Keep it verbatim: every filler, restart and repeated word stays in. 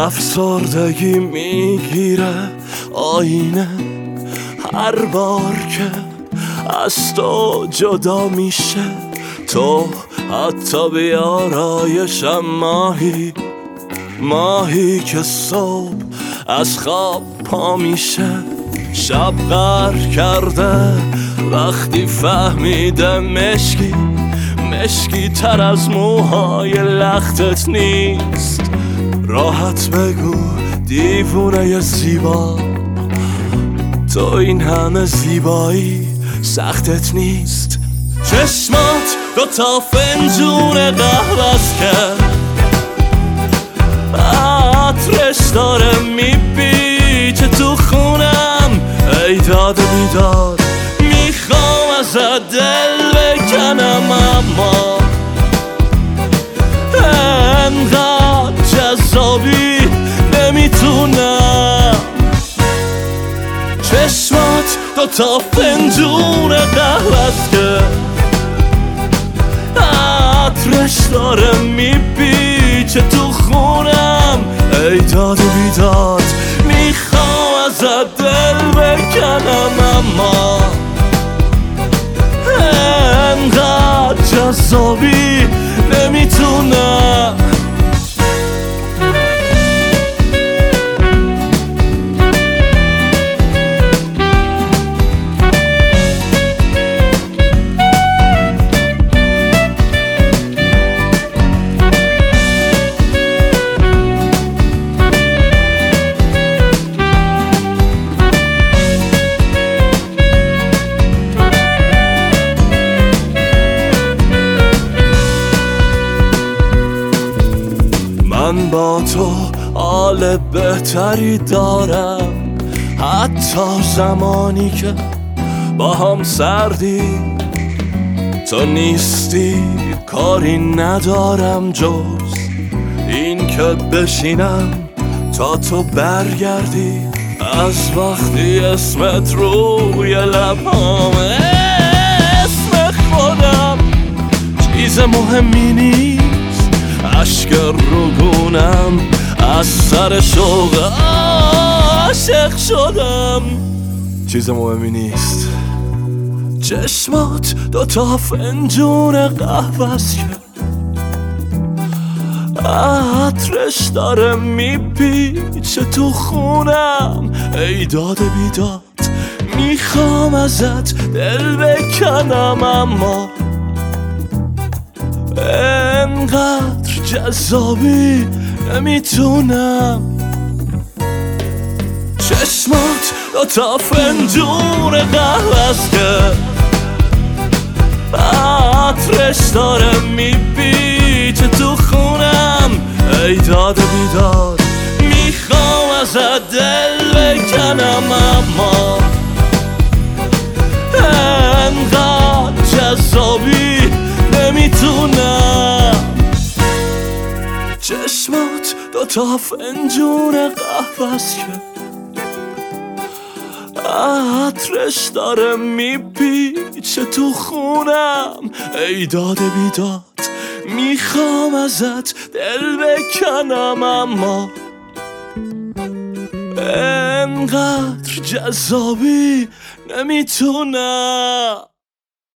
افسردگی میگیره آینه هر بار که از تو جدا میشه. تو حتی بیارایشم ماهی ماهی که صبح از خواب پا میشه. شب غر کرده وقتی فهمیده مشکی مشکی تر از موهای لختت نیست. راحت بگو دیوونه زیبا، تو این همه زیبایی سختت نیست. چشمات دو تا فنجون قهوه‌ست که عطرش داره میپیچه تو خونم. ای داد و بیداد میخوام ازت دل بکنم، اما انقدر جذابی نمیتونم. چشمات دو تا فنجون قهوه‌ست که عطرش داره میپیچه تو خونم. ای داد و بیداد میخوام ازت دل بکنم، اما انقدر جذابی نمیتونم. من با تو حال بهتری دارم، حتی زمانی که با هم سردی. تو نیستی کاری ندارم جز این که بشینم تا تو برگردی. از وقتی اسمت روی لبام اسم خودم چیز مهمی نیست. اشک روگونم از سر شوق عاشق شدم، چیز مهمی نیست. چشمات دو تا فنجون قهوه‌ست که عطرش داره میپیچه تو خونم. ای داد بیداد میخوام ازت دل بکنم، اما انقدر جذابی نمیتونم. چشمات دو تا فنجون قهوه‌ست که عطرش داره میپیچه تو خونم. ای داد و بیداد میخوام ازت دل بکنم، اما انقدر جذابی نمیتونم. چشمات دو تا فنجون قهوه‌ست که عطرش داره میپیچه تو خونم. ای داد بیداد میخوام ازت دل بکنم، اما انقدر جذابی نمیتونم.